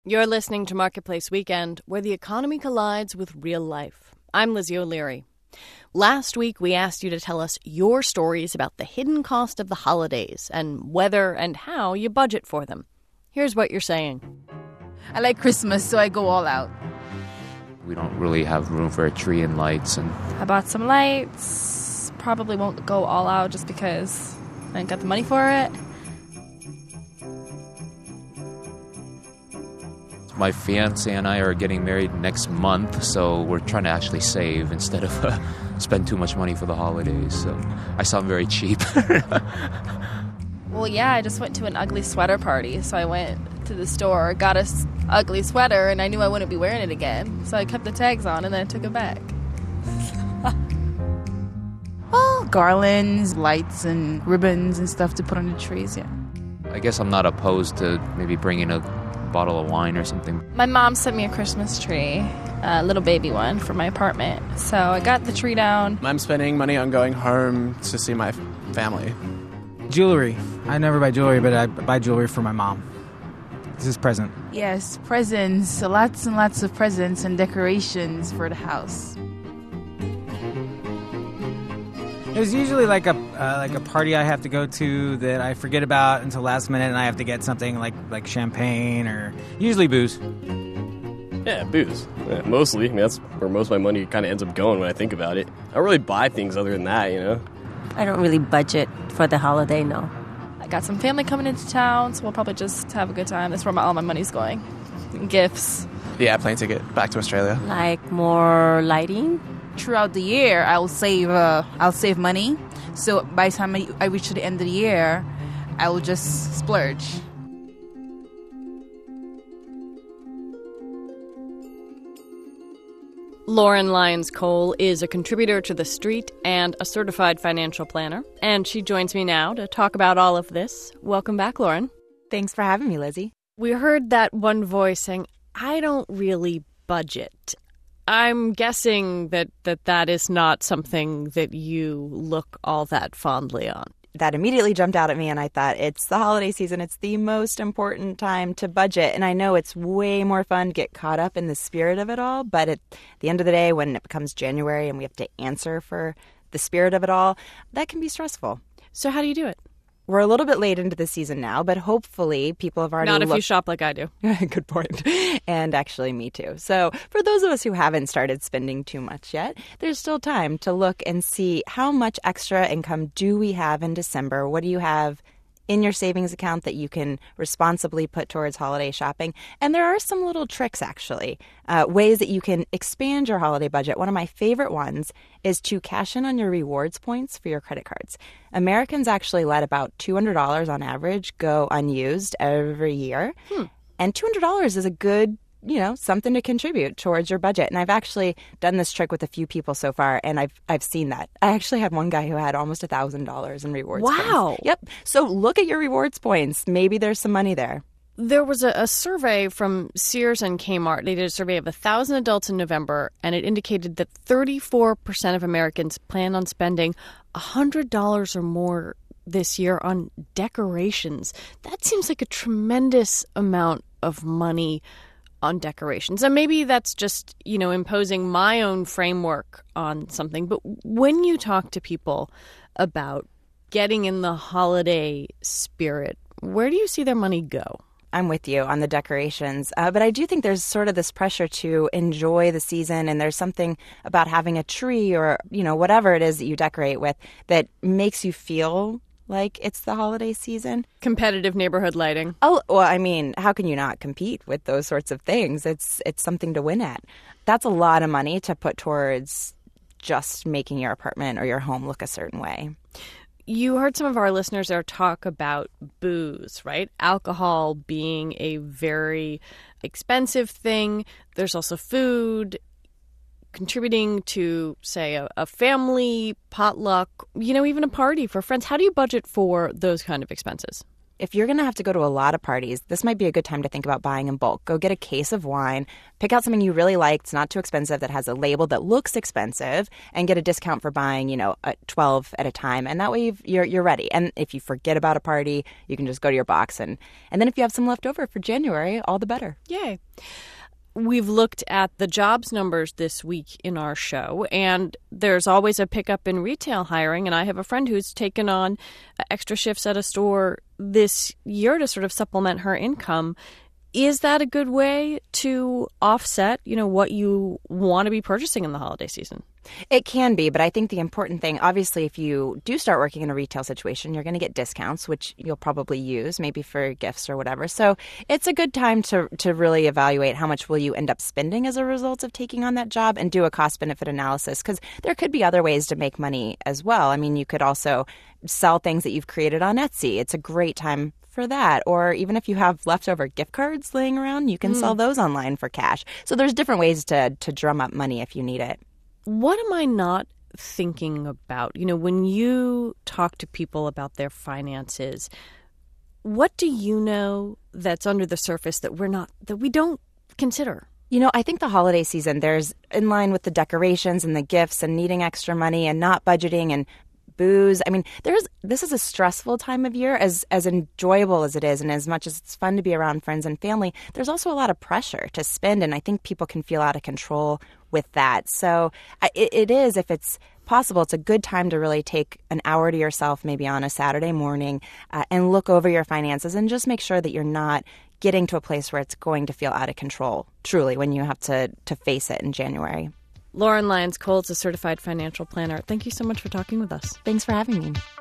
You're listening to Marketplace Weekend, where the economy collides with real life. I'm Lizzie O'Leary. Last week, we asked you to tell us your stories about the hidden cost of the holidays and whether and how you budget for them. Here's what you're saying. I like Christmas, so I go all out. We don't really have room for a tree and lights. And I bought some lights. Probably won't go all out just because I didn't got the money for it. My fiance and I are getting married next month, so we're trying to actually save instead of spend too much money for the holidays. So I sound very cheap. Well, yeah, I just went to an ugly sweater party, so I went to the store, got a ugly sweater, and I knew I wouldn't be wearing it again. So I kept the tags on, and then I took it back. Well, garlands, lights, and ribbons and stuff to put on the trees, yeah. I guess I'm not opposed to maybe bringing a bottle of wine or something. My mom sent me a Christmas tree, a little baby one, for my apartment. So I got the tree down. I'm spending money on going home to see my family. Jewelry. I never buy jewelry, but I buy jewelry for my mom. This is present. Yes, presents. Lots and lots of presents and decorations for the house. There's usually like a party I have to go to that I forget about until last minute, and I have to get something like champagne or usually booze. Yeah, booze. Yeah, mostly. I mean, that's where most of my money kind of ends up going when I think about it. I don't really buy things other than that, you know? I don't really budget for the holiday, no. I got some family coming into town, so we'll probably just have a good time. That's where all my money's going. Gifts. Yeah, plane ticket back to Australia. Like more lighting? Throughout the year, I'll save money. So by the time I reach to the end of the year, I will just splurge. Lauren Lyons-Cole is a contributor to The Street and a certified financial planner, and she joins me now to talk about all of this. Welcome back, Lauren. Thanks for having me, Lizzie. We heard that one voice saying, I don't really budget. I'm guessing that is not something that you look all that fondly on. That immediately jumped out at me, and I thought, it's the holiday season. It's the most important time to budget. And I know it's way more fun to get caught up in the spirit of it all. But at the end of the day, when it becomes January and we have to answer for the spirit of it all, that can be stressful. So how do you do it? We're a little bit late into the season now, but hopefully people have already Not if you shop like I do. Good point. And actually me too. So for those of us who haven't started spending too much yet, there's still time to look and see how much extra income do we have in December? What do you have in your savings account that you can responsibly put towards holiday shopping? And there are some little tricks, actually, ways that you can expand your holiday budget. One of my favorite ones is to cash in on your rewards points for your credit cards. Americans actually let about $200 on average go unused every year. And $200 is a good, something to contribute towards your budget. And I've actually done this trick with a few people so far, and I've seen that. I actually had one guy who had almost $1,000 in rewards points. Wow. Yep. So look at your rewards points. Maybe there's some money there. There was a survey from Sears and Kmart. They did a survey of 1,000 adults in November, and it indicated that 34% of Americans plan on spending $100 or more this year on decorations. That seems like a tremendous amount of money on decorations. And maybe that's just, imposing my own framework on something. But when you talk to people about getting in the holiday spirit, where do you see their money go? I'm with you on the decorations, but I do think there's sort of this pressure to enjoy the season, and there's something about having a tree or, whatever it is that you decorate with that makes you feel like it's the holiday season. Competitive neighborhood lighting. Oh, well, I mean, how can you not compete with those sorts of things? It's something to win at. That's a lot of money to put towards just making your apartment or your home look a certain way. You heard some of our listeners there talk about booze, right? Alcohol being a very expensive thing. There's also food contributing to, say, a family potluck, even a party for friends. How do you budget for those kind of expenses? if you're going to have to go to a lot of parties, this might be a good time to think about buying in bulk. Go get a case of wine, pick out something you really like, it's not too expensive, that has a label that looks expensive, and get a discount for buying, 12 at a time. And that way you're ready. And if you forget about a party, you can just go to your box. And then if you have some left over for January, all the better. Yay. We've looked at the jobs numbers this week in our show, and there's always a pickup in retail hiring. And I have a friend who's taken on extra shifts at a store this year to sort of supplement her income. Is that a good way to offset, what you want to be purchasing in the holiday season? It can be, but I think the important thing, obviously, if you do start working in a retail situation, you're going to get discounts, which you'll probably use maybe for gifts or whatever. So it's a good time to really evaluate how much will you end up spending as a result of taking on that job and do a cost-benefit analysis, because there could be other ways to make money as well. I mean, you could also sell things that you've created on Etsy. It's a great time for that. Or even if you have leftover gift cards laying around, you can sell those online for cash. So there's different ways to drum up money if you need it. What am I not thinking about? When you talk to people about their finances, what do you know that's under the surface that we don't consider? I think the holiday season, there's in line with the decorations and the gifts and needing extra money and not budgeting and booze. I mean, this is a stressful time of year, as enjoyable as it is, and as much as it's fun to be around friends and family, there's also a lot of pressure to spend, and I think people can feel out of control with that. So it is, if it's possible, it's a good time to really take an hour to yourself, maybe on a Saturday morning, and look over your finances and just make sure that you're not getting to a place where it's going to feel out of control, truly, when you have to face it in January. Lauren Lyons Cole is a certified financial planner. Thank you so much for talking with us. Thanks for having me.